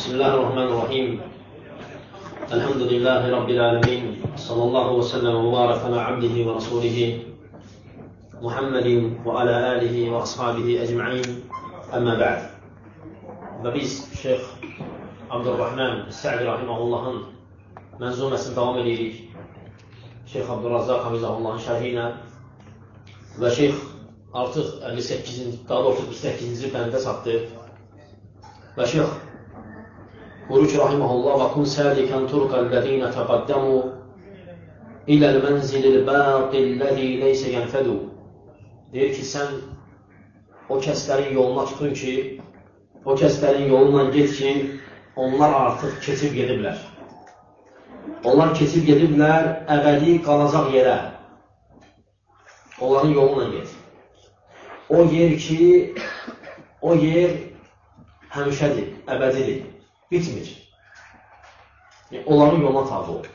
بسم الله الرحمن الرحيم الحمد لله رب العالمين صلى الله وسلم وبارك على عبده ورسوله محمد وعلى آله وأصحابه أجمعين أما بعد. Və biz Şeyx Abdurrahman Sə'di Rahimahullahın mənzuməsini davam edirik. Şeyx Abdurrazzaq Hafizahullahın şərhi ilə və Şeyx artıq 58-ci bəndə çatdı. Və Şeyx buyurur ki, Rahimahullah, və kun səlikən turqəl-ləzīnə təqəddəmu iləl-mənzilil-bəqil-ləzi leysə yənfədu. Deyir ki, sən o kəslərin yoluna tutun ki, o kəslərin yolundan get ki, onlar artıq keçib gediblər. Onlar keçib gediblər əbədi qalacaq yerə. Onların yolundan get. O yer ki, o yer həmişədir, əbədidir, bitmir. Onların yoluna tabi ol.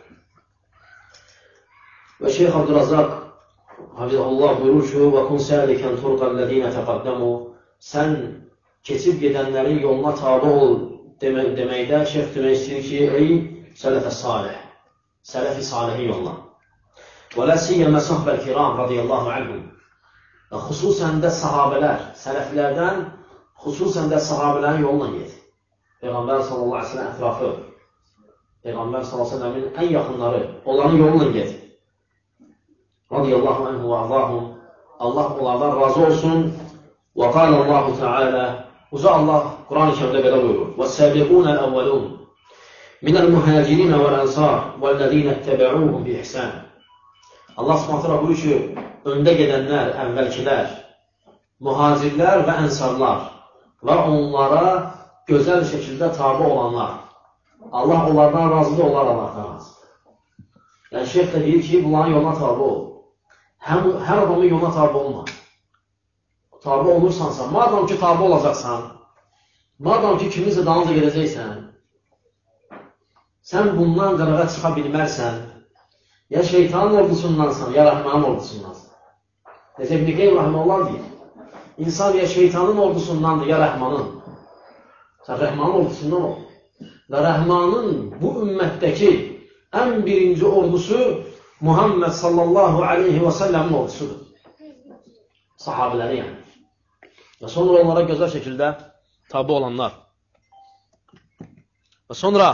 Və Şeyx Abdurrazzaq Hafizahullah buyurur ki, və kun səlikən turqəl-ləzīnə təqəddəmu, sən keçib gedənlərin yoluna tabi ol deməkdə Şeyx demək istəyir ki, ey sələf-i salih, sələf-i salihin yoluna. Və lə siyyəmə səhbəl-kiram radiyallahu anhum. Və xüsusən də sahabələr, sələflərdən xüsusən də sahabələrin yoluna get. Peyğəmbər sallallahu aleyhi ve sellem ətrafı, Peyğəmbər sallallahu aleyhi ve sellemin ən yaxınları, onların yoluna get. Radiyallahu anhu və Allahum, Allah onlardan razı olsun. Və qalə Allahu Teala, uca Allah Quran-ı Kərimdə belə buyurur. وَالسَّابِقُونَ مِنَ الْمُهَاجِرِينَ وَالْأَنْصَارِ وَالَّذِينَ اتَّبَعُوهُمْ بِإِحْسَانٍ. Allah Subhanahu buyurur ki, öndə gedənlər, əvvəlkilər, mühacirlər və ənsarlar və onlara gözəl şəkildə tabi olanlar. Allah onlardan razıdır, onlar Allahdan razıdır. Yəni, Şeyx də deyir ki, bunların yoluna tabi ol. Hər adamın yoluna tabi olma. Tabi olursansa, madam ki tabi olacaqsan, madam ki kiminsə dalınca gedəcəksən, sən bundan qırağa çıxa bilmərsən, ya şeytanın ordusundansan, ya rəhmanın ordusundansan. Necə İbn Qeym Rahiməhullah deyir, insan ya şeytanın ordusundandır, ya rəhmanın. Sən rəhmanın ordusundan ol. Və rəhmanın bu ümmətdəki ən birinci ordusu Muhammed sallallahu aleyhi və səlləmin ordusudur. Sahabiləri yəni. Və sonra onlara gözəl şəkildə tabi olanlar. Və sonra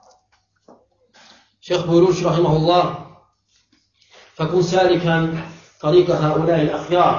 Şeyx buyurur ki, Rahiməhullah, فَكُنْ سَالِكًا طَرِيقَ هَؤُلَاءِ الْأَخْيَارِ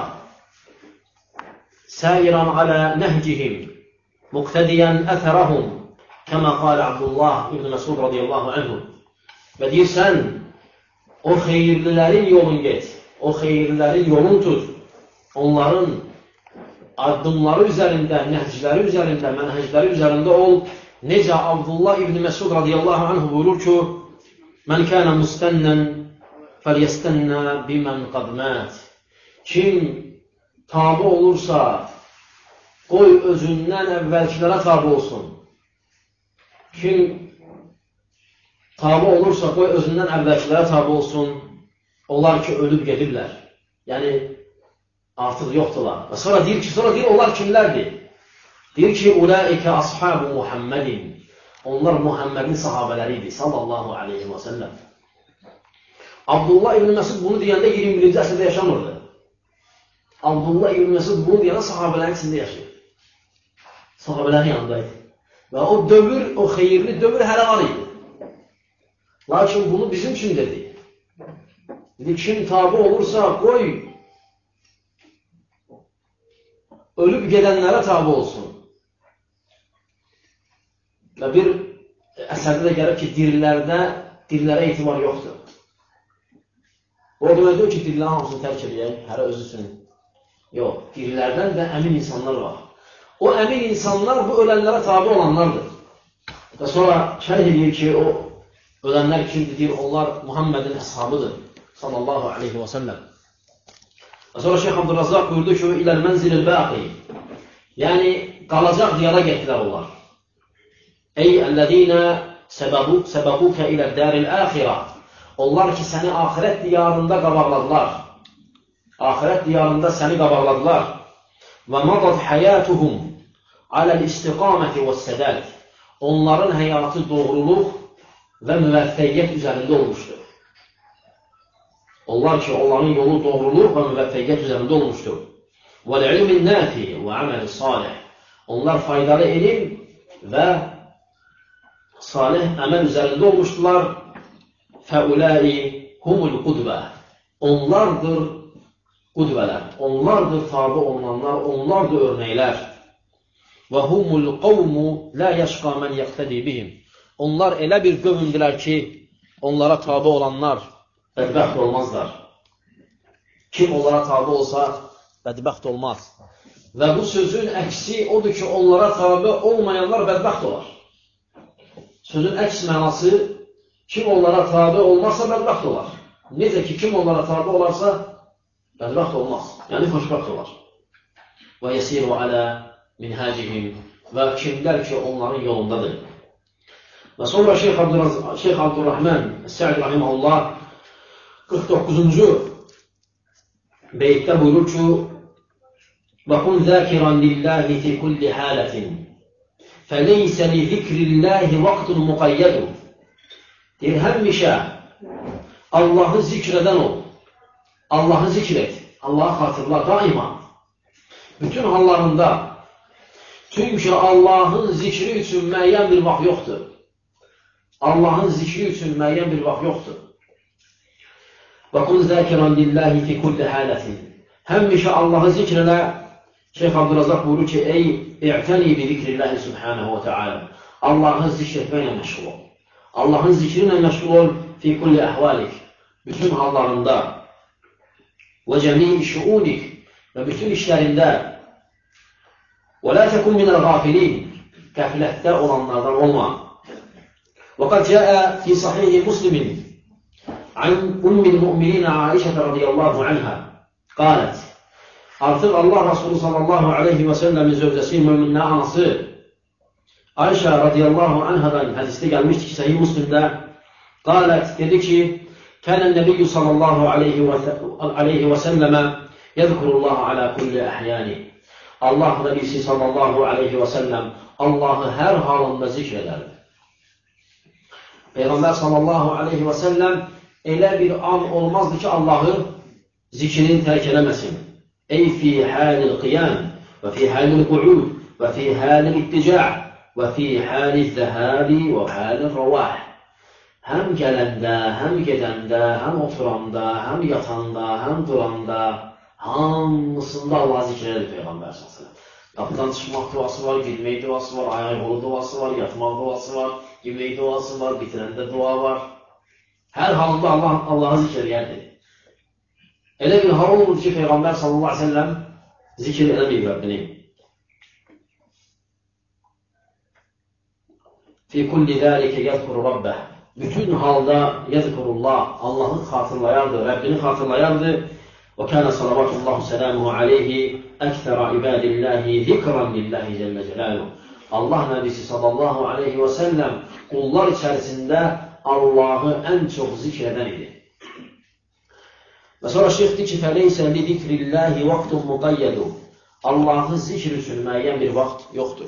سَائِرًا عَلَى نَهْجِهِمْ مُقْتَدِيًا أَثَرَهُمْ كَمَا قَالَ Abdullah ibn Məsud radiyallahu anhu. Və deyirsən, o xeyirlilərin yolun get, o xeyirlilərin yolun tut, onların addımları üzərində, nəhcləri üzərində, mənhəcləri üzərində ol. Necə Abdullah ibn Məsud radiyallahu anhu buyurur ki, mən kənə müstənnən fəlyəstənnə bimən qadmət. Kim tabi olursa, qoy özündən əvvəlkilərə tabi olsun. Kim tabi olursa, qoy özündən əvvəlkilərə tabi olsun. Onlar ki, ölüb gediblər. Yəni, artıq yoxdurlar. Və sonra deyir, onlar kimlərdir? Deyir ki, Ulaikə ashabu Muhammedin. Onlar Muhammedin sahabələri idi, sallallahu aleyhi və səlləm. Abdullah ibn Məsud bunu deyəndə 21-ci əsrdə yaşamırdı. Abdullah ibn Məsud bunu deyəndə sahabələrin içində yaşayır. Sahabələrin yanındaydı. Və o dövr, o xeyirli dövr hələ var idi. Lakin bunu bizim üçün dedi. Dedi, kim tabi olursa, qoy ölüb gedənlərə tabi olsun. Və bir əsərdə də gəlir ki, dirilərə etibar yoxdur. O deməkdir ki, dirilərin hamısını tərk edəyək, hərə özü üçün. Yox, dirilərdən də əmin insanlar var. O əmin insanlar bu ölənlərə tabi olanlardır. Və sonra şərh edir ki, o ölənlər kimdir, deyir, onlar Muhammedin əshabıdır, sallallahu aleyhi və səlləm. Və sonra Şeyx Abdurrazzaq buyurdu ki, iləl-mənzilil-bəqi, yəni qalacaq diyara getdilər onlar. Ey əlləzinə səbəqukə iləd-dəril-əxirə, onlar ki, səni axirət diyarında qabaqladılar. Axirət diyarında səni qabaqladılar. Və madad həyatuhum aləl-istiqaməti və sədəd. onların həyatı doğruluq və müvəffəqiyyət üzərində olmuşdur. Onlar ki, onların yolu doğruluq və müvəffəqiyyət üzərində olmuşdur. وَالْعِلْمِ النَّافِي وَعَمَلِ الصَّالِحِ Onlar faydalı elm və salih əməl üzərində olmuşdular. فَأُولَٰئِ هُمُ الْقُدْوَةِ Onlardır qudvələr, onlardır tabi olunanlar, onlardır örnəklər. وَهُمُ الْقَوْمُ لَا يَشْقَى مَنْ يَقْتَدِي بِهِمْ Onlar elə bir qövmdülər ki, onlara tabi olanlar bədbəxt olmazlar. Kim onlara tabi olsa, bədbəxt olmaz. Və bu sözün əksi odur ki, onlara tabi olmayanlar bədbəxt olar. Sözün əks mənası, kim onlara tabi olmazsa bədbəxt olar. Necə ki, kim onlara tabi olarsa, bədbəxt olmaz. Yəni, xoşbəxt olar. Və yəsiru alə minhəcihim və kimlər ki, onların yolundadır. Və sonra Şeyx Abdurrahman Sə'd rahiməhullah 49-cu beytdə buyurur ki, وَقُنْ ذَاكِرًا لِلَّهِ فِي كُلِّ حَالَةٍ فَلَيْسَ لِذِكْرِ اللَّهِ وَقْتٌ مُقَيَّدٌ Deyir, həmişə Allahı zikr edən ol. Allahı zikr et. Allahı xatırla daima. Bütün hallarında. Çünki Allahın zikri üçün müəyyən bir vaxt yoxdur. Allahın zikri üçün müəyyən bir vaxt yoxdur. وَقُنْ ذَاكِرًا لِلَّهِ فِي كُلِّ حَالَةٍ Həmişə Allahı zikr elə. Şeyx Abdurrazaq buyurur ki, ey i'təni bi zikrillahi subhanahu wa ta'ala. Allahı zikr etməklə məşğul ol. Allahın zikri ilə məşğul ol fi kulli əhvalik. Bütün hallarında və cəmi şuunik və bütün işlərində və la təkun minəl qafilin qəflətdə olanlardan olma. Və qad cəə fi sahihi muslimin an ummil mü'minina Aişə radiyallahu anha qalət Artıq Allah Resulü sallallahu aleyhi və səlləmin zövcəsi müminə anası Ayşə radiyallahu anhadan hədisdə gəlmişdi ki, Səhih Müslimdə qalət, dedi ki, kənən nəbiyyü sallallahu aleyhi və səlləmə yədkurullahu alə kulli əhyəni Allah nəbisi sallallahu aleyhi və səlləm Allahı hər halında zikr edərdi. Peyğəmbər sallallahu aleyhi və səlləm elə bir an olmazdı ki, Allahı zikrini tərk eləməsin. Ey fi halil qiyam və fi halil qu'ud və fi halil itticaዕ və fi halil zəhabi və halil rəvah. Həm gələndə, həm gedəndə, həm oturanda, həm yatanda, həm duranda, hamısında Allah zikr edir Peyğəmbər s.ə.v. Qapıdan çıxmaq duası var, gitmək duası var, ayaq yolu duası var, yatmaq duası var, yemək duası var, bitirəndə dua var. Hər halında Allah'ı zikr edərdi. Elə bir hal olur ki, Peyğəmbər s.ə.v zikr edəməyib Rəbbini. Fi kulli zəlikə yədkuru Rabbə. Bütün halda yədkurullah, Allah'ı xatırlayardı, Rəbbini xatırlayardı. Və kənə salavatullahu sələmuhu aleyhi əktərə ibadillahi zikran lillahi cəllə cəlaluhu. Allah Nəbisi sallallahu aleyhi və səlləm qullar içərisində Allah'ı ən çox zikr edən idi. Və sonra şeyxdir ki, fəleysə li zikrillahi vaxtun muqayyədu. Allah'ı zikr üçün müəyyən bir vaxt yoxdur.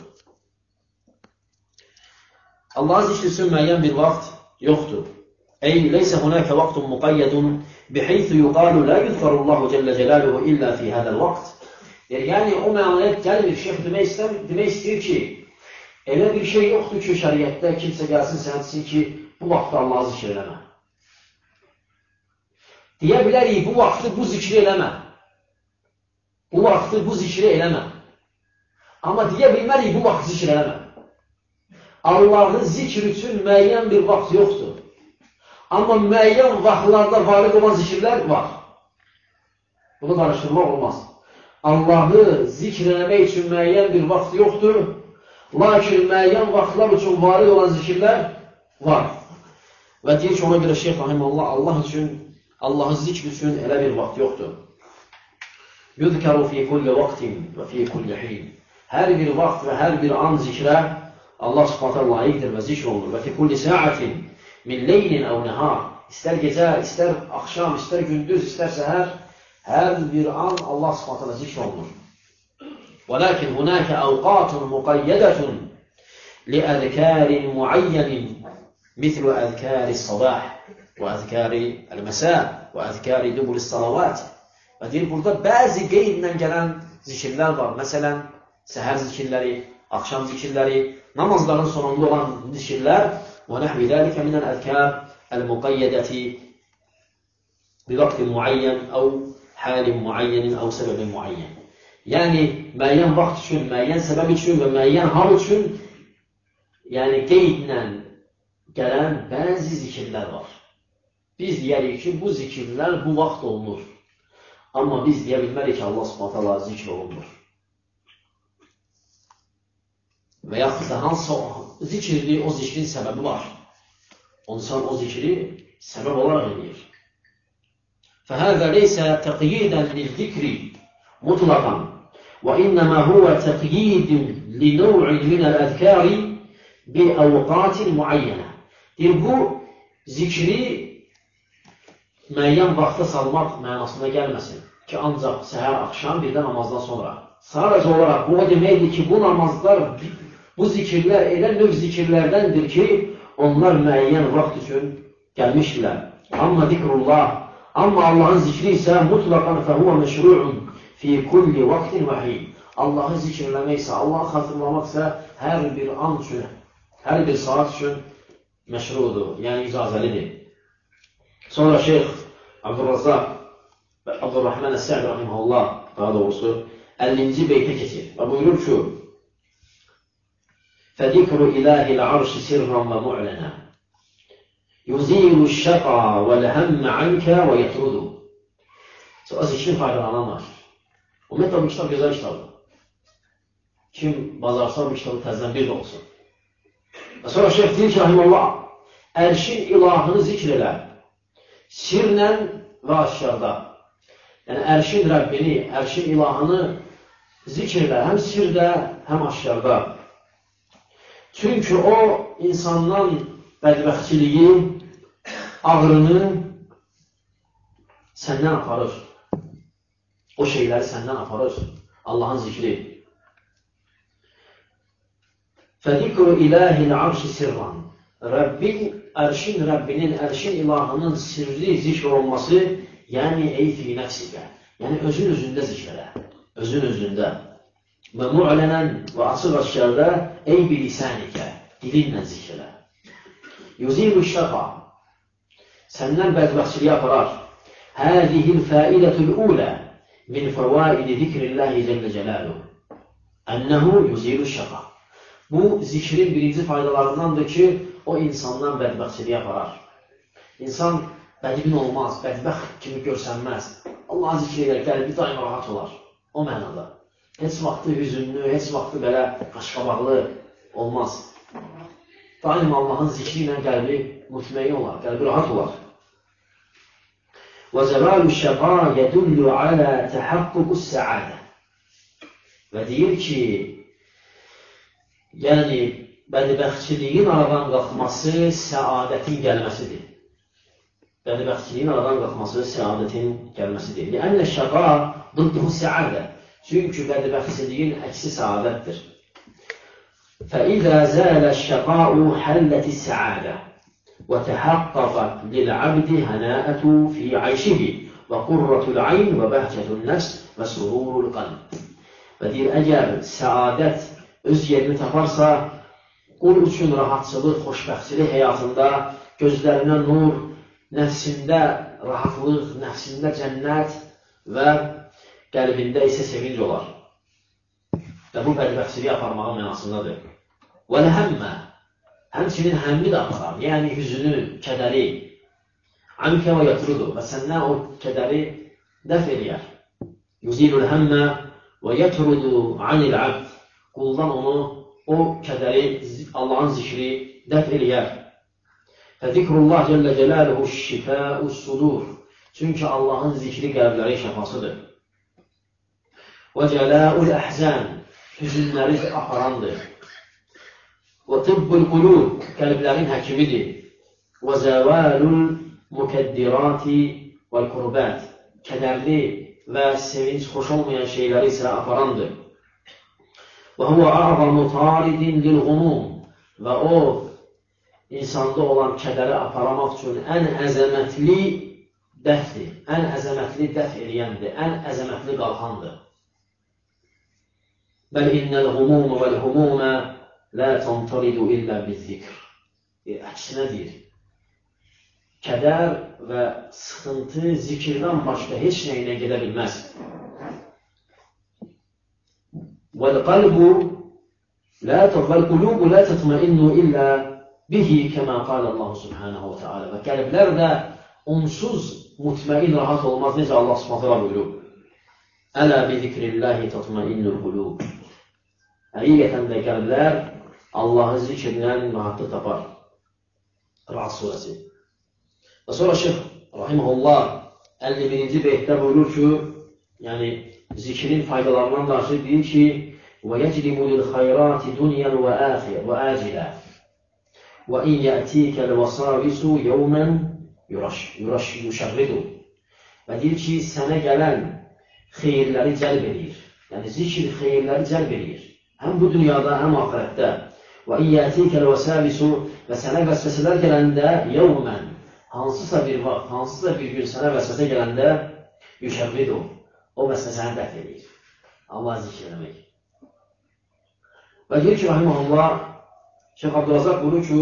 Allah'ı zikr üçün müəyyən bir vaxt yoxdur. Ey, leysə hunəkə vaxtun muqayyədun biheythu yuqalu la yuzkarullahu cəllə cəlaluhu illa fi hədəl vaxt. Yəni, o mənaya gəlmir, şeyx demək istəyir ki, elə bir şey yoxdur ki, şəriətdə kimsə gəlsin, sənə desin ki, bu vaxtda Allah'ı zikr eləmə. Deyə bilərik, bu vaxtı bu zikri eləmə. Bu vaxtı bu zikri eləmə. Amma deyə bilmərik, bu vaxtı zikr eləmə. Allah'ın zikr üçün müəyyən bir vaxt yoxdur. Amma müəyyən vaxtlarda varid olan zikirlər var. Bunu qarışdırmaq olmaz. Allah'ı zikr eləmək üçün müəyyən bir vaxt yoxdur. Lakin müəyyən vaxtlar üçün varid olan zikirlər var. Və deyir ki, ona görə Şeyx Rahimullah Allah'ı zikr üçün elə bir vaxt yoxdur. Yudkaru fi kulli vaqtin və fi kulli hin. Hər bir vaxt və hər bir an zikrə Allah subhanətə layiqdir və zikr olunur. Və fi kulli sa'atin min leylin əv nəhar. İstər gecə, istər axşam, istər gündüz, istər səhər, hər bir an Allah subhanətə zikr olunur. Və lakin hunəkə əvqatun muqayyədətun لأذكار معين مثل أذكار الصباح وأذكار المساء وأذكار دبر الصلوات. Və deyir, burada bəzi qeydlə gələn zikirlər var. Məsələn, səhər zikirləri, axşam zikirləri, namazların sonunda olan zikirlər وَنَحْوِ ذَلِكَ مِنَ الْأَذْكَارِ الْمُقَيَّدَةِ بِوَقْتٍ مُعَيَّنٍ أو حال معين أو سبب معين. Yəni, müəyyən vaxt üçün, müəyyən səbəb üçün və müəyyən hal üçün yəni qeydlə gələn bəzi zikirlər var. Biz deyərik ki, bu zikirlər bu vaxt olunur. Amma biz deyə bilmərik ki, Allah Subhanahu taala zikr olunur. Və yaxud da hansı zikirli o zikrin səbəbi var. İnsan o zikri səbəb olaraq edir. فهذا ليس تقييدا للذكر مطلقا وإنما هو تقييد لنوع من الأذكار بأوقات معينة. Bu zikri müəyyən vaxta salmaq mənasına gəlməsin ki, ancaq səhər, axşam, bir də namazdan sonra. Sadəcə olaraq bu o deməkdir ki, bu namazlar, bu zikirlər elə növ zikirlərdəndir ki, onlar müəyyən vaxt üçün gəlmişdilər. Amma zikrullah, amma Allahın zikri isə mutlaqan fəhuvə məşru'un fi kulli vaxtin vəhin. Allahı zikirləmək isə, Allahı xatırlamaq isə hər bir an üçün, hər bir saat üçün məşrudur, yəni icazəlidir. Sonra Şeyx Abdurrazzaq və Abdurrahman Əs-Sə'di rahimehullah daha doğrusu 50-ci beytə keçir və buyurur ki: فَذِكْرُ إِلَٰهِ الْعَرْشِ سِرًّا وَمُعْلَنًا يُزِيلُ الشَّقَى وَالْهَمَّ عَنْكَ وَيَطْرُدُ. Sonra zikrin faydalananlar. Ümumiyyətlə bu kitab gözəl kitabdır. Kim bazarsa bu kitabı təzdən bir də olsun. Və sonra Şeyx deyir ki, rahimehullah, ərşin ilahını zikr elə. Sirlə və aşkarda. Yəni, ərşin Rəbbini, ərşin ilahını zikr elə, həm sirdə, həm aşkarda. Çünki o, insandan bədbəxtçiliyi, ağrını səndən aparır. O şeyləri səndən aparır. Allahın zikri. فَذِكْرُ إِلَٰهِ الْعَرْشِ سِرًّا. Rəbbinin, ərşin ilahının sirri zikr olması, yəni ey fi nəfsikə, yəni özün özündə zikr elə, özün özündə. Və mu'lənən və açıq aşkarda ey bilisanikə, dilinlə zikr elə. Yuzilu şəqa, səndən bədbəxtçiliyi aparar. Hədihil fəidətul ulə min fəvaidi zikrillahi cəllə cəlaluhu. Ənəhu yuzilu şəqa. Bu, zikrin birinci faydalarındandır ki, o insandan bədbəxtçiliyi aparar. İnsan bədbin olmaz, bədbəxt kimi görsənməz. Allah'a zikr edər, qəlbi daim rahat olar. O mənada. Heç vaxtı hüzünlü, heç vaxtı belə qaşqabaqlı olmaz. Daim Allah'ın zikri ilə qəlbi mutməyin olar, qəlbi rahat olar. وَزَوَالُ الشَّقَى يَدُلُّ عَلَى تَحَقُّقُ السَّعَادَةِ. Və deyir ki, yəni, bədbəxtçiliyin aradan qalxması səadətin gəlməsidir. Bədbəxtçiliyin aradan qalxması səadətin gəlməsidir. لِأَنَّ الشَّقَى ضِدُّهُ السَّعَادَةِ. Çünki bədbəxtçiliyin əksi səadətdir. فَإِذَا زَالَ الشَّقَاءُ حَلَّتِ السَّعَادَةِ وَتَحَقَّقَتْ لِلْعَبْدِ هَنَاءَةُ فِي عَيْشِهِ وَقُرَّةُ الْعَيْنِ وَبَهْجَةُ النَّفْسِ وَسُرُورُ الْقَلْبِ. Və deyir, əgər səadət öz yerini taparsa, qul üçün rahatçılıq, xoşbəxtçilik həyatında, gözlərinə nur, nəfsində rahatlıq, nəfsində cənnət və qəlbində isə sevinc olar. Və bu bədbəxtçiliyi aparmağın mənasındadır. وَلَهَمَّ. Həmçinin həmmi də aparar, yəni hüzünü, kədəri. عَنْكَ وَيَطْرُدُ. Və səndən o kədəri dəf eləyər. يُزِيلُ الْهَمَّ وَيَطْرُدُ عَنِ الْعَبْدِ. Quldan onu, o kədəri, Allahın zikri dəf eləyər. فَذِكْرُ Cəllə Cəlaluhu şifə'u sudur. Çünki Allahın zikri qəlblərin şəfasıdır. وَجَلَاءُ الْأَحْزَانِ. Hüzünləri aparandır. وَطِبُّ الْقُلُوبِ. Qəlblərin həkimidir. وَزَوَالُ الْمُكَدِّرَاتِ وَالْقُرُبَاتِ. Kədərli və sevinç, xoş olmayan şeyləri isə aparandır. وَهُوَ أَعْظَمُ طَارِدٍ لِلْغُمُومِ. və o insanda olan kədəri aparamaq üçün ən əzəmətli dəfdir, ən əzəmətli dəf eləyəndir, ən əzəmətli qalxandır. Bəl innəl humumə vəl-humumə lə təntaridu illə biz-zikr. Əksinə deyir, kədər və sıxıntı zikirdən başqa heç nəyinə gedə bilməz. Vəl-qalbu vəl-qulubu lə tətma'innu illə bihi kəmə qalə Allah subhanahu wa ta'ala. Və qəlblər də onsuz mutməin rahat olmaz. Necə Allah subhanahu wa ta'ala buyurub? Ələ bi zikrillahi tətma'innul qulub. Həqiqətən də qəlblər Allahı zikrindən rahatlıq tapar. Ra'd surəsi. Və sonra Şeyx rahimehullah 51-ci beytdə buyurur ki, yəni zikrin faydalarından danışır, deyir ki, وَيَجْلِبُ لِلْخَيْرَاتِ دُنْيًا وَآجِلًا وَإِنْ يَأْتِيكَ الْوَصَابِسُ يَوْمًا يُشَرِّدُ. Və deyir ki, sənə gələn xeyirləri cəlb edir. Yəni zikr xeyirləri cəlb edir. Həm bu dünyada, həm ahirətdə. وَإِنْ يَأْتِيكَ الْوَصَابِسُ və sənə vəsvəsələr gələndə يَوْمًا hansısa bir vaxt, hansısa bir gün sənə vəsvəsə gələndə يُشَرِّدُ. O vəsvəsəni dəf edir. Allah zikr eləmək. Və deyir ki, rahiməhullah, Şeyx Abdülrazaq buyurur ki,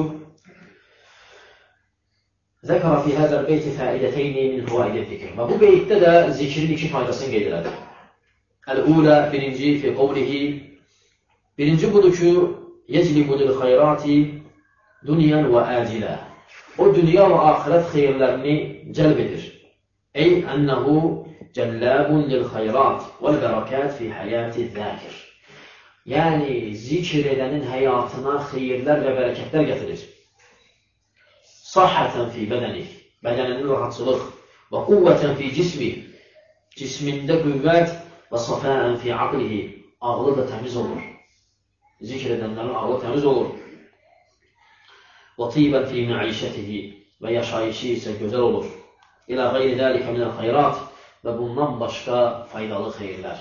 Zəkara fi hədər beyti fəidəteyni min huvaidə zikr. Və bu beytdə də zikrin iki faydasını qeyd elədir. Əl-ulə, birinci, fi qovlihi. Birinci budur ki, yeclibu lil xayrati dunyan və əcilə. O, dünya və axirət xeyirlərini cəlb edir. Ey, ənəhu cəlləbun lil xayrat vəl-bərəkət fi həyəti zəkir. Yəni, zikr edənin həyatına xeyirlər və bərəkətlər gətirir. Sahhətən fi bədənih, bədəninin rahatçılıq və quvvətən fi cismih, cismində qüvvət və safəən fi aqlihi, ağlı da təmiz olur. Zikr edənlərin ağlı təmiz olur. Və tibən fi məişətihi və yaşayışı isə gözəl olur. İlə qeyri dəlikə minəl xeyrat və bundan başqa faydalı xeyirlər.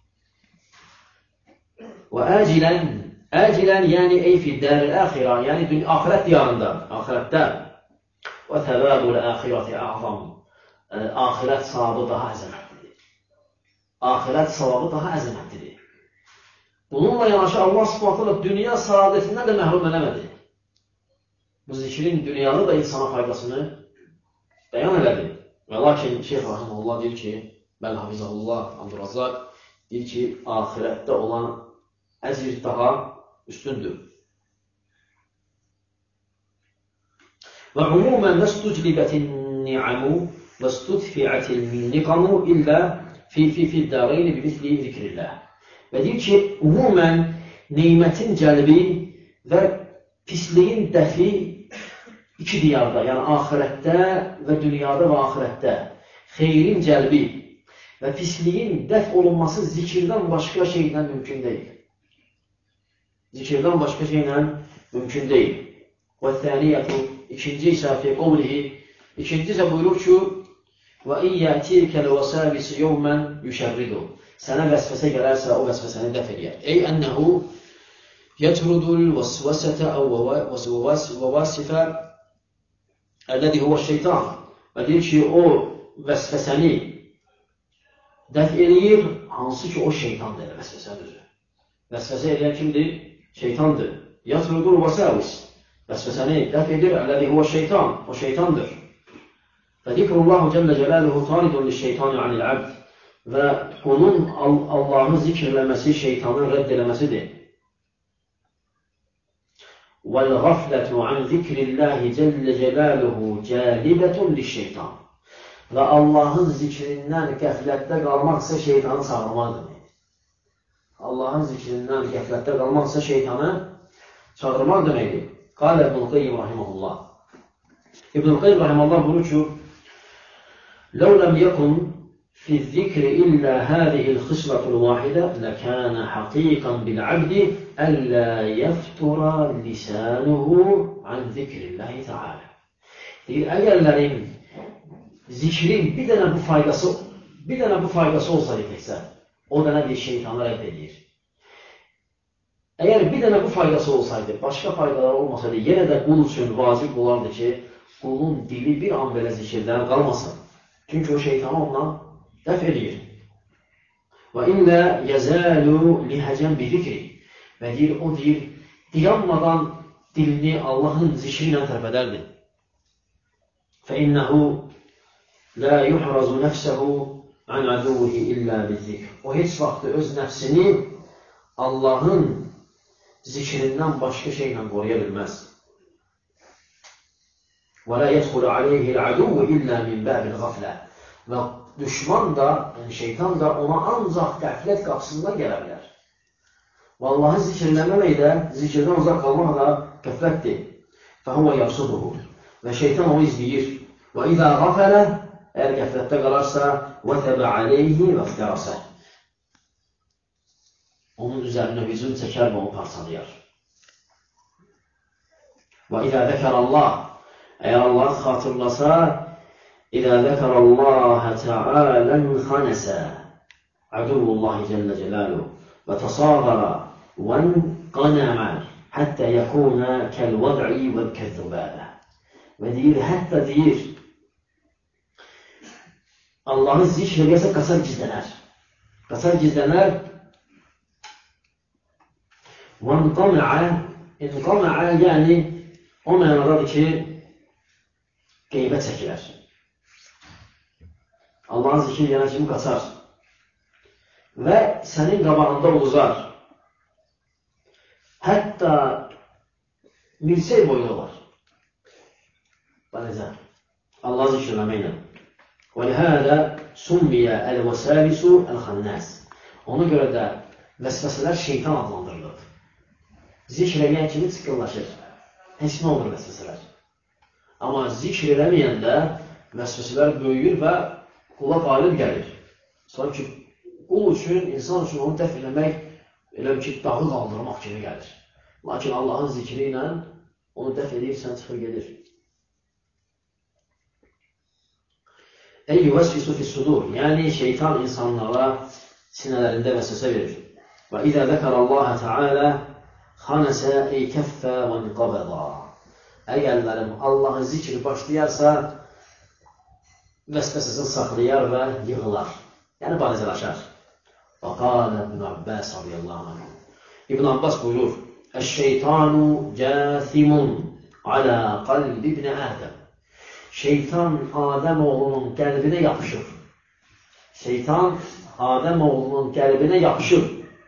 Və əcilən, yəni ey fi dəril əxirə, yəni axirət diyarında, axirətdə. Və təbəbul əxirəti əzam, axirət savabı daha əzəmətlidir. Axirət savabı daha əzəmətlidir. Bununla yanaşı Allah subhanahu dünya saadətindən də məhrum eləmədi. Bu zikrin dünyanı da insana faydasını bəyan elədi. Və lakin Şeyx rahimehullah deyir ki, bəl hafizəhullah Abdülrazaq deyir ki, axirətdə olan əcr daha üstündür. Və umumən nəstüclibətin ni'amu və stüdfi'atil niqamu illə fi dəreyni bimisli zikrillah. Və deyir ki, umumən neymətin cəlbi və pisliyin dəfi iki diyarda, yəni axirətdə və dünyada və axirətdə xeyrin cəlbi və pisliyin dəf olunması zikirdən başqa şeylə mümkün deyil. Zikirdən başqa şeylə mümkün deyil. Və thəniyyətu, ikinci isə fi qovlihi, ikinci isə buyurur ki, və in yətikəl vəsəbisi yevmən yüşərridu. Sənə vəsvəsə gələrsə, o vəsvəsəni dəf edir. Ey ənəhu yətrudul vəsvəsətə vəvəsifə əllədi huvə şeytan. Və deyir ki, o vəsvəsəni dəf edir, hansı ki, o şeytandır, vəsvəsənin özü. Vəsvəsə edən kimdir? Şeytandır. Yətrudul vəsəvis. Vəsvəsəni dəf edir, əllədi huvə şeytan. O şeytandır. Fədikrullahu cəllə cələluhu taridun li şeytani anil abd. Və onun Allahı zikirləməsi şeytanın rədd eləməsidir. وَالْغَفْلَةُ عَنْ ذِكْرِ اللّٰهِ جَلَّ جَلَالُهُ جَالِبَةٌ لِلشَّيْطَانِ. Və Allahın zikrindən qəflətdə qalmaqsa şeytanı çağırmaq deməkdir. Allahın zikrindən qəflətdə qalmaqsa şeytanı çağırmaq deməkdir. Qalə İbn-i Qayyim rahiməhullah. İbn-i Qayyim rahiməhullah buyurur ki, لَوْ لَمْ يَكُنْ في الذكر إلا هذه الخصلة الواحدة لكان حقيقا بالعبد ألا يفتر لسانه عن ذكر الله تعالى. Əgərlərin zikrin bir dənə bu faydası olsaydı təksə, o da nədir? Şeytanı rədd edir. Əgər bir dənə bu faydası olsaydı, başqa faydalar olmasaydı, yenə də qul üçün vacib olardı ki, qulun dili bir an belə zikirdən qalmasın. Çünki o şeytanı ondan dəf edir. Və illə yəzəlu lihəcən bi zikri. Və deyir, o deyir, dayanmadan dilini Allahın zikri ilə tərpədərdi. فَإِنَّهُ لَا يُحْرَزُ نَفْسَهُ عَنْ عَدُوهِ إِلَّا بِالذِّكْرِ. O heç vaxtı öz nəfsini Allahın zikrindən başqa şeylə qoruya bilməz. وَلَا يَدْخُلُ عَلَيْهِ الْعَدُوُّ إِلَّا مِنْ بَابِ الْغَفْلَةِ. Və düşman da, yəni şeytan da ona ancaq qəflət qapısından gələ bilər. Vallahi zikirləməmək də, zikirdən uzaq qalmaq da qəflətdir. فَهُوَ يَرْصُدُهُ. Və şeytan onu izləyir. وَإِذَا غَفَلَ. Əgər qəflətdə qalarsa, وَتَبَ عَلَيْهِ وَاَفْتَرَسَ. Onun üzərinə hücum çəkər və onu parçalayar. وَإِذَا ذَكَرَ اللّٰهِ. Əgər Allah xatırlasa, إِذَا ذَكَرَ اللّٰهَ تَعَالًا خَنَسَ عَدُوُّ اللّٰهِ جَلَّ جَلَالُهُ وَتَصَاغَرَ وَانْقَنَعَ حَتَّى يَكُونَ كَالْوَضْعِ وَالْكَذُّبَابَ. Və deyir, hətta deyir, Allahı zikr edərsə qaçar gizlənər. Qaçar gizlənər. İnqama'a yəni o mənadadır ki, qeybət çəkilər. Allahın zikr edənə kimi qaçar. Və sənin qabağında uzar. Hətta milçək boyu olar. Necə? Allah zikr eləməklə. وَلِهَذَا سُمِّيَ الْوَسَاوِسُ الْخَنَّاسِ. Ona görə də vəsvəsələr şeytan adlandırılır. Zikr eləyən kimi çıqqınlaşır. Heç nə olur vəsvəsələr. Amma zikr eləməyəndə vəsvəsələr böyüyür və qula qalib gəlir. Sanki qul üçün, insan üçün onu dəf eləmək elə ki, dağı qaldırmaq kimi gəlir. Lakin Allahın zikri ilə onu dəf edirsən, çıxır gedir. Ey yuvəsvisu fissudur. Yəni, şeytan insanlara sinələrində vəsvəsə verir. Və izə zəkərəlləhə tealə xanəsə ey kəffə və niqabəda. Əgərlərim Allahı zikri başlayarsa, vəsvəsəsini saxlayar və yığılar. Yəni, barizəlaşar. Və qalə İbn Abbas radiyallahu anh. İbn Abbas buyurur, Əş-şeytanu cəthimun alə qalbi ibn Ədəm. Şeytan Adəm oğlunun qəlbinə yapışır. Şeytan Adəm oğlunun qəlbinə yapışır.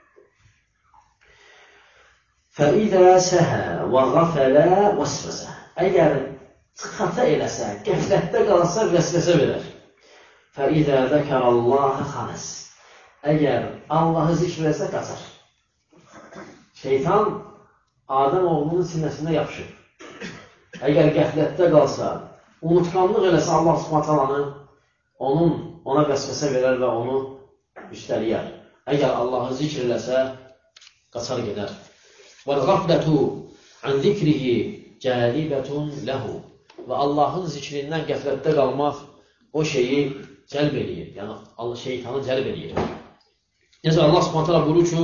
فَإِذَا سَهَى وَغَفَلَ وَسْوَسَ. Əgər xata eləsə, qəflətdə qalsa vəsvəsə verər. فَإِذَا ذَكَرَ اللّٰهَ خَنَسِ. Əgər Allahı zikr eləsə, qaçar. Şeytan Adəm oğlunun sinəsində yapışır. Əgər qəflətdə qalsa, unutqanlıq eləsə Allah Subhanahu ona vəsvəsə verər və onu üstələyər. Əgər Allahı zikr eləsə, qaçar gedər. وَالْغَفْلَةُ عَنْ ذِكْرِهِ جَالِبَةٌ لَهُ. Və Allahın zikrindən qəflətdə qalmaq o şeyi cəlb eləyir. Yəni, şeytanı cəlb eləyir. Necə Allah Subhanahu buyurur ki,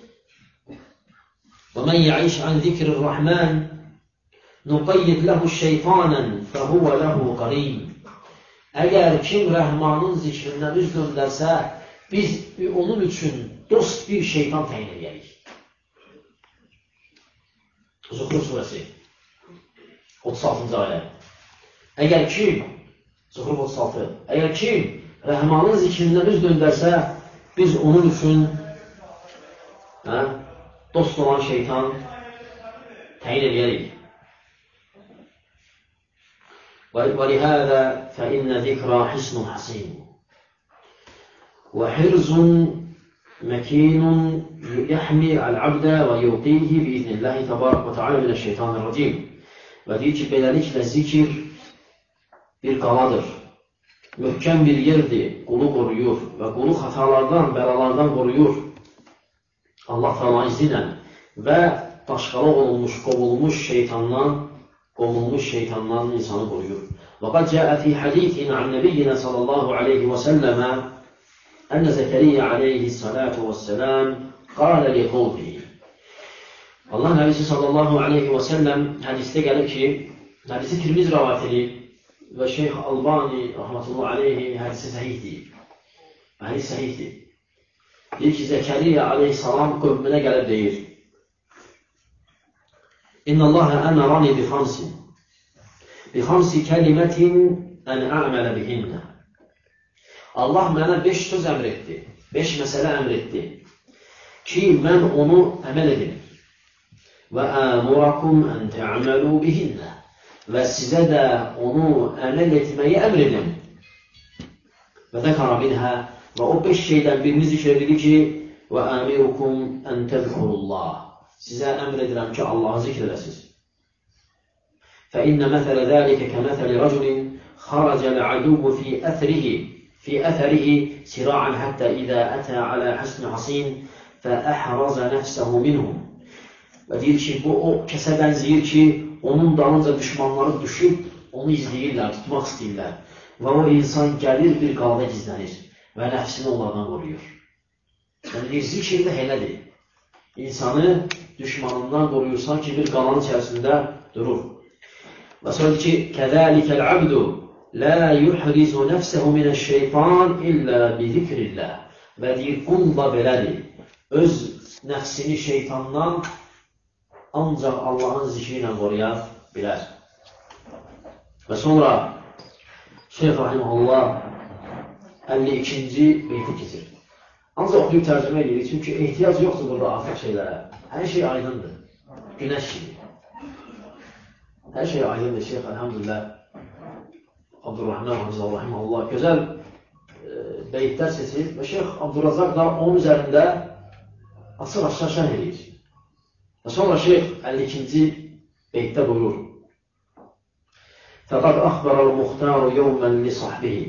وَمَنْ يَعِشْ عَنْ ذِكْرِ الرَّحْمَنِ نُقَيِّدْ لَهُ الشَّيْطَانًا فَهُوَ لَهُ قَرِينٌ. Əgər kim Rəhmanın zikrindən üz döndərsə, biz onun üçün dost bir şeytan təyin edərik. Zuhruf surəsi 36-cı ayə. Əgər kim, Zuhruf 36, əgər kim Rəhmanın zikrindən üz döndərsə, biz onun üçün dost olan şeytan təyin edərik. وَلِهَذَا فَإِنَّ ذِكْرَ حِسْنٌ حَسِينٌ وَحِرْزٌ مَكِينٌ يَحْمِي الْعَبْدَ وَيُوْقِيهِ بِإِذْنِ اللّٰهِ تَبَارَكَ وَتَعَالَى مِنَ الشَّيْطَانِ الرَّجِيمِ. Və deyir ki, beləliklə zikir bir qaladır, möhkəm bir yerdir, qulu qoruyur və qulu xatalardan, bəlalardan qoruyur Allah Teala izni ilə və daşqalaq olunmuş, qovulmuş şeytandan insanı qoruyur. Və qad cəə fi hadithin an nəbiyyina sallallahu aleyhi və səlləmə ənə Zəkəriyyə aleyhissalatu vəssələm qalə li qovmihi. Allah Nəbisi sallallahu aleyhi və səlləm hədisdə gəlir ki, hədisi Tirmizi rəvat edir və Şeyx Albani rahmetullahi aleyhi hədisi səhihdir. Hədis səhihdir. Deyir ki, Zəkəriyyə aleyhissalam qövmünə gəlib deyir: İnna Allaha əmərani bi xamsi kəlimətin ən ə'mələ bihinnə. Allah mənə 5 söz əmr etdi, 5 məsələ əmr etdi ki, mən onu əməl edim. Və əmurakum ən tə'məlu bihinnə. Və sizə də onu əməl etməyi əmr edim. Və dəkara minhə. Və o 5 şeydən birini zikr edir ki, və əmirukum ən təzkurullah. Sizə əmr edirəm ki, Allahı zikr edəsiniz. فإن مثل ذلك كمثل رجل خرج العدو في أثره سراعا حتى إذا أتى على حصن حصين فأحرز نفسه منهم. Ve deyir ki, bu o kəsə bənzəyir ki, onun dalınca düşmanları düşüb, onu izləyirlər, tutmaq istəyirlər. Və o insan gəlir, bir qalda gizlənir və nəfsini onlardan qoruyur. Yəni, bir zikir də elədir. İnsanı düşmanından qoruyursan ki, bir qalanın içərisində durur. Və sonra ki, كَذَٰلِكَ الْعَبْدُ لَا يُحْرِزُ نَفْسَهُ مِنَ الشَّيْطَانِ إِلَّا بِذِكْرِ اللّٰهِ. Və deyir, qul da belədir. Öz nəfsini şeytandan ancaq Allahın zikri ilə qoruya bilər. Və sonra Şeyx Rahimullah 52-ci beyti keçir. Ancaq oxuyub tərcümə edirik, çünki ehtiyac yoxdur burada artıq şeylərə. Hər şey aydındır. Günəş kimi. Hər şey aydındır. Şeyx Elhamdülillah Abdurrahman Rahimullah gözəl beytlər seçir və Şeyx Abdurrazaq da onun üzərində açıq-aşağı şərh edir. Və sonra Şeyx 52-ci beytdə buyurur: فَقَدْ أَخْبَرَ الْمُخْتَارُ يَوْمًا لِصَحْبِهِ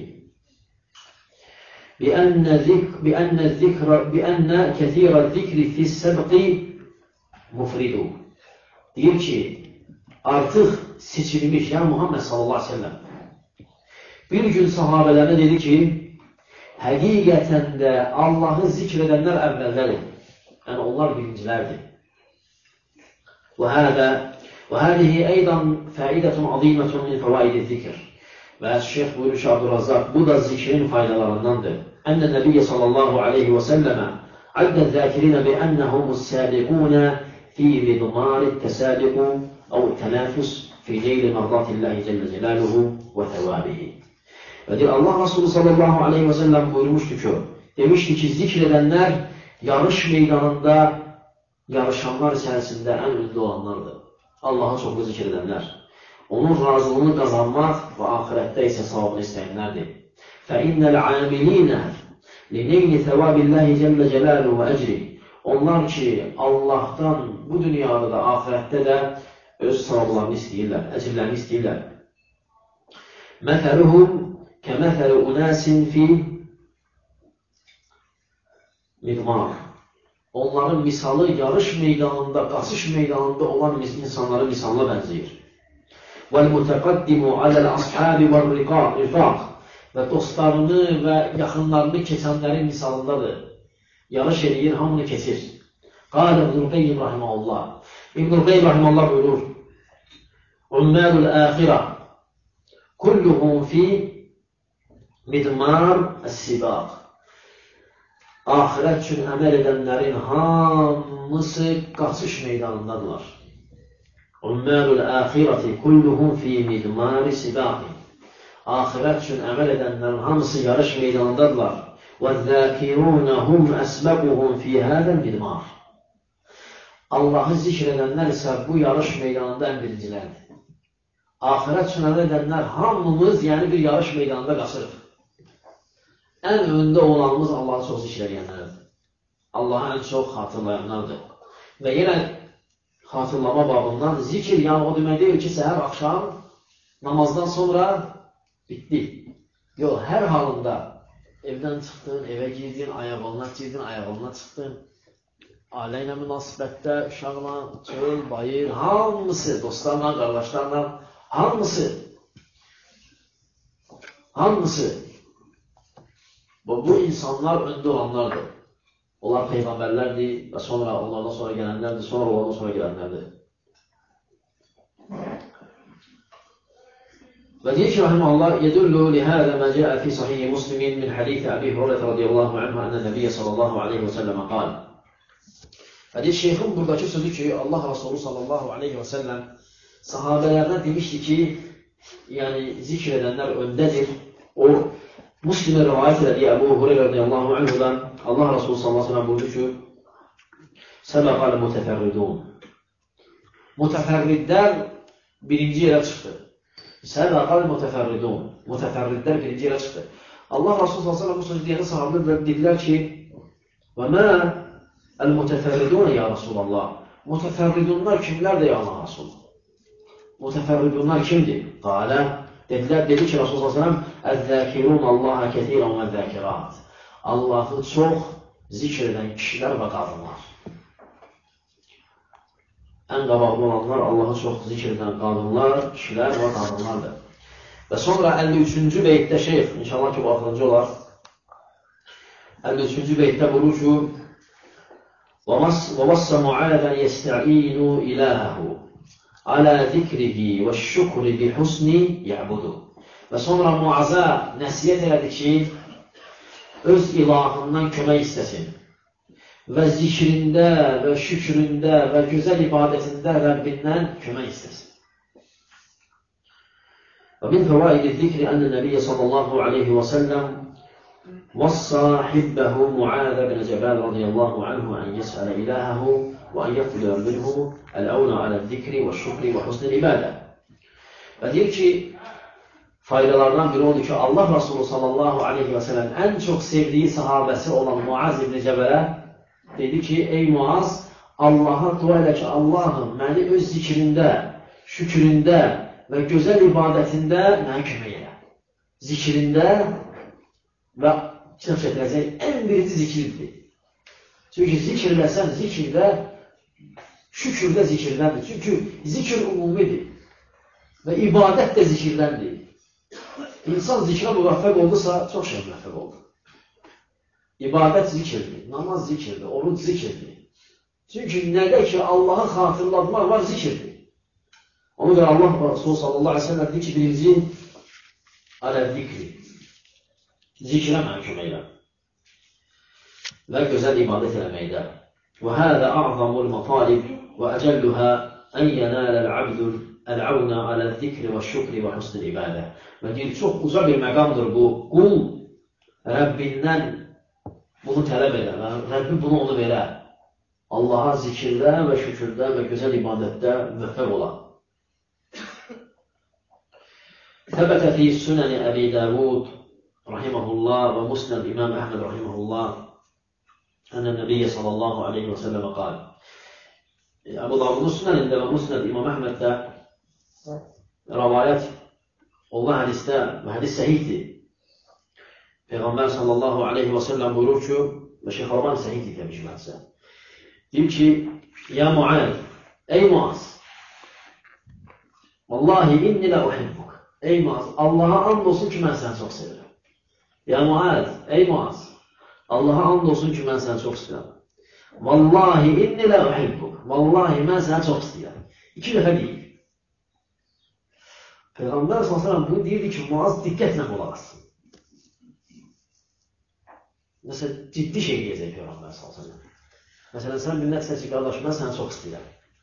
بِأَنَّ كَثِيرَ الذِّكْرِ فِي السَّبْقِ مُفْرِدُ. Deyir ki, artıq seçilmiş, yəni Muhammed sallallahu aleyhi ve sellem bir gün sahabələrine dedi ki, həqiqətən də Allahı zikr edənlər əvvəllədir. Yəni onlar birincilərdir. وهذه أيضا فائدة عظيمة من فوائد الذكر. Və Şeyx buyurur ki, Abdurrazzaq, bu da zikrin faydalarındandır. أن النبي صلى الله عليه وسلم عد الذاكرين بأنهم السابقون في مضمار التسابق أو التنافس في نيل مرضات الله جل جلاله وثوابه. Və deyir, Allah Resulü sallallahu aleyhi ve sellem buyurmuştu ki, demişti ki, zikredənlər yarış meydanında yarışanlar içərisində ən ünlü olanlardır. Allah'a çoxlu zikr edənlər. Onun razılığını qazanmaq və ahirətdə isə savabını istəyənlərdir. فَإِنَّ الْعَامِلِينَ لِنَيْلِ ثَوَابِ اللّٰهِ جَلَّ جَلَالُهُ وَأَجْرِهِ. Onlar ki, Allah'tan bu dünyada da, ahirətdə də öz savablarını istəyirlər, əcrlərini istəyirlər. مَثَلُهُمْ كَمَثَلُ أُنَاسٍ فِي مِضْمَارٍ. Onların misalı yarış meydanında, qaçış meydanında olan insanların misalına bənzəyir. وَالْمُتَقَدِّمُ عَلَى الْأَصْحَابِ وَالرِّفَاقِ. Və dostlarını və yaxınlarını keçənlərin misalındadır. Yarış edir, hamını keçir. قال ابن القيم رحمه الله. İbn Qayyim rahimehullah buyurur: "Ummalul ahireh kulluhum fi midmar es-sibaq." Ahirət üçün əməl edənlərin hamısı qaçış meydanındadırlar. Ummalul ahireti kulluhum fi midmar es-sibaq. Ahirət üçün əməl edənlərin hamısı yarış meydanındadırlar. وَالذَّاكِرُونَ هُمْ أَسْبَقُهُمْ فِي هَذَا الْمِدْمَارِ. Allah'ı zikr edənlər isə bu yarış meydanında ən birincilərdir. Ahirət üçün əməl edənlər hamımız, yəni bir yarış meydanında qaçırıq. Ən öndə olanımız Allah'ı çox zikr edənlərdir. Allah'ı ən çox xatırlayanlardır. Və yenə xatırlama babından zikr, yəni o demək deyil ki, səhər axşam namazdan sonra bitdi. Yox, hər halında evdən çıxdın, evə girdin, ayağına girdin, ayağına çıxdın. Ailə ilə münasibətdə, uşaqla, çöl, bayır, hamısı, dostlarla, qardaşlarla, hamısı. Bu insanlar öndə olanlardır. Onlar peyğəmbərlərdir və sonra onlardan sonra gələnlərdir, sonra onlardan sonra gələnlərdir. Və deyir ki, rahiməhullah, yedullu lihədə mə cəə fi sahih muslimin min hadithi Əbi Hurayra radiyallahu anhu ənə nəbiyyə sallallahu aleyhi və səlləmə qal. Və deyir, şeyxin buradakı sözü ki, Allah Rasulü sallallahu aleyhi və səlləm sahabələrlə demişdi ki, yəni zikr edənlər öndədir. O, Müslimə rivayət elədiyi Əbu Hurayra radiyallahu anhudan Allah Rasulü sallallahu aleyhi və səlləm buyurdu ki, səbəqəl mütəfərridun. Mütəfərridlər birinci yerə çıxdı. Səbəqəl mütəfərridun. Mütəfərridlər birinci yerə çıxdı. Allah Rasulü sallallahu aleyhi və səlləm bu sözü deyəndə sahabələr dedilər ki, və mə el-mütəfərridun ya Rasulallah. Mütəfərridunlar kimlərdir ya Allah Rasulü? Mütəfərridunlar kimdir? Qalə, dedi ki, Rasulullah s.ə.v əz-zəkirun Allaha kətirən və zəkirat. Allahı çox zikr edən kişilər və qadınlar. Ən qabaqlı olanlar Allahı çox zikr edən qadınlar, kişilər və qadınlardır. Və sonra 53-cü beytdə şeyx, inşallah ki bu axırıncı olar, 53-cü beytdə buyurur ki, وَوَصَّ مُعَاذًا يَسْتَعِينُ إِلَهَهُ عَلَى ذِكْرِهِ وَالشُّكْرِ بِحُسْنِ يَعْبُدُ. Və sonra Muaz'a nəsiyyət elədi ki, öz ilahından kömək istəsin və zikrində və şükründə və gözəl ibadətində Rəbbindən kömək istəsin. Və min fəvaid-i zikri ənə Nəbiyyə sallallahu aleyhi və səlləm وصى حبه معاذ بن جبال رضي الله عنه أن يسأل إلهه وأن يطلب منه العون على الذكر والشكر وحسن العبادة. Və deyir ki, faydalardan biri odur ki, Allah Resulü sallallahu aleyhi və səlləm ən çox sevdiyi sahabəsi olan Muaz ibn Cəbələ dedi ki, ey Muaz, Allaha dua elə ki, Allahım məni öz zikrində, şükründə və gözəl ibadətində mənə kömək elə. Zikrində və kitab çəkiləcək ən birinci zikirdir. Çünki zikirləsən, zikirdə, şükürdə zikirləndir. Çünki zikir umumidir və ibadət də zikirləndir. İnsan zikrə müvəffəq oldusa, çox şey müvəffəq oldu. İbadət zikirdir, namaz zikirdir, oruc zikirdir. Çünki nədə ki, Allahı xatırlatmaq var, zikirdir. Ona görə Allah Resulü sallallahu aleyhi ve sellem deyir ki, birinci alə zikri. Zikrə mənə kömək elə və gözəl ibadət eləməkdə. Və hədə a'zamul matalib və əcəlluhə ən yənələl abdul əl-avnə alə zikri və şükri və husnil ibadə. Və deyir, çox uca bir məqamdır bu. Qul Rəbbindən bunu tələb edə və Rəbbi bunu onu verə. Allaha zikirdə və şükürdə və gözəl ibadətdə müvəffəq ola. Təbətə fi sünəni Əbi Davud rahimehullah və Musnad İmam Əhməd rahimehullah ənə Nəbiyyə sallallahu aleyhi və səlləmə qal. Əbu Davudun sünənində və Musnad İmam Əhməddə rəvayət olan hədisdə və hədis səhihdir. Peyğəmbər sallallahu aleyhi və səlləm buyurur ki, və Şeyx Albani səhihdir demiş mənsə. Deyir ki, ya Muaz, ey Muaz, vallahi inni lə uhibbuk. Ey Muaz, Allaha and olsun ki, mən səni çox sevirəm. Ya Muaz, ey Muaz, Allaha and olsun ki, mən səni çox istəyirəm. Vallahi inni lə uhibbuk. Vallahi mən səni çox istəyirəm. 2 dəfə deyir. Peyğəmbər s.ə.v bunu deyirdi ki, Muaz diqqətlə qulaq assın. Məsələn, ciddi şey deyəcək Peyğəmbər s.ə.v. Məsələn, sən minnət səsi qardaş, mən səni çox istəyirəm.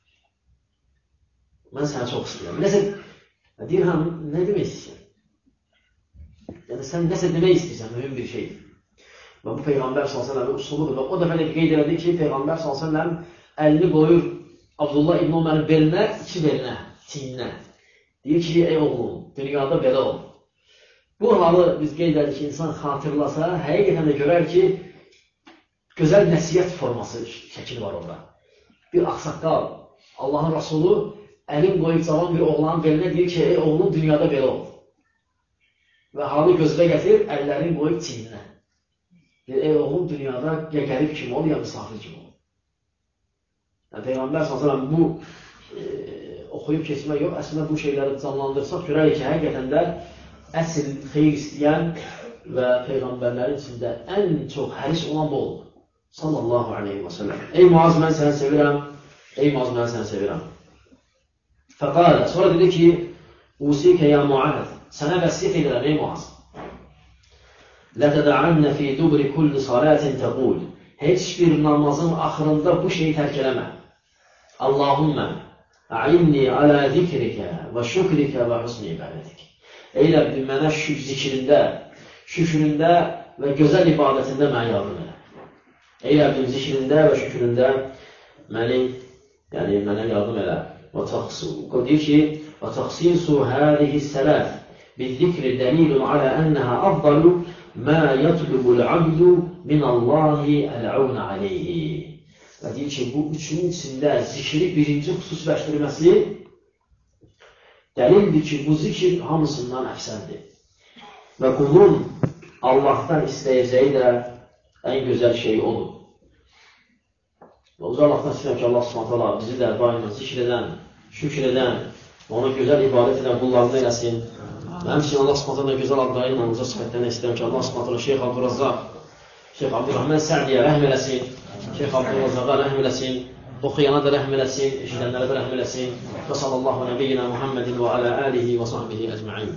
Mən səni çox istəyirəm. Nəsə, deyir, nə demək istəyirəm? Yəni, sən nəsə demək istəyirsən, mühüm bir şeydir. Və bu Peyğəmbər s.ə.v-in usuludur və o dəfə də qeyd elədi ki, Peyğəmbər s.ə.v əlini qoyur Abdullah ibn Ömərin belinə, 2 belinə, çiyninə. Deyir ki, ey oğlum, dünyada belə ol. Bu halı biz qeyd elədik ki, insan xatırlasa, həqiqətən də görər ki, gözəl nəsiyyət forması şəkil var orada. Bir ağsaqqal, Allahın Rasulü əlin qoyub cavan bir oğlanın belinə deyir ki, ey oğlum, dünyada belə ol. Və halı gözlə gətir, əllərini qoyub çiyninə. Deyir, ey oğlum, dünyada ya qərib kimi ol, ya misafir kimi ol. Yəni, Peyğəmbər s.ə.v bu oxuyub keçmək yox, əslində bu şeyləri canlandırsaq, görərik ki, həqiqətən də əsl xeyir istəyən və Peyğəmbərlərin içində ən çox həris olan bu olur. sallallahu aleyhi və səlləm. Ey Muaz, mən səni sevirəm. Ey Muaz, mən səni sevirəm. Fəqalə, sonra dedi ki, Usikə ya Muaz, sənə vəsiyyət edirəm, ey Muaz. Lətədə'annə fi dubri kulli salatin təqul. Heç bir namazın axırında bu şeyi tərk eləmə. Allahümmə, a'inni alə zikrikə və şükrikə və husni ibadətik. Ey Rəbbim, mənə zikrində, şükründə və gözəl ibadətində mənə yardım elə. Ey Rəbbim, zikrində və şükründə mənə yardım elə. O deyir ki, وَتَخْصِيصُ هَذِهِ السَّلَاةِ بِالذِّكْرِ دَلِيلٌ عَلَى أَنَّهَا أَفْضَلُ مَا يَطْلُبُ الْعَبْدُ مِنَ اللّٰهِ الْعَوْنَ عَلَيْهِ. Və deyir ki, bu üçünün içində zikri birinci xüsusləşdirməsi dəlildir ki, bu zikir hamısından əfsəndir. Və qulun Allahdan istəyəcəyi də ən gözəl şey odur. Və uca Allahdan istəyirəm ki, Allah Subhanahu bizi də daima zikr edən, şükür edən, ona gözəl ibadət edən qullarını eləsin. Və həmçinin Allah Subhanahu gözəl adları ilə uca sifətlərini istəyirəm ki, Allah Subhanahu Şeyx Abdurrazzaq, Şeyx Abdurrahman Sərdiyə rəhm eləsin, Şeyx Abdurrazzaqa rəhm eləsin, oxuyana da rəhm eləsin, eşidənlərə də rəhm eləsin. Və sallallahu nəbiyyina Muhammedin və alə alihi və sahbihi əcma'in.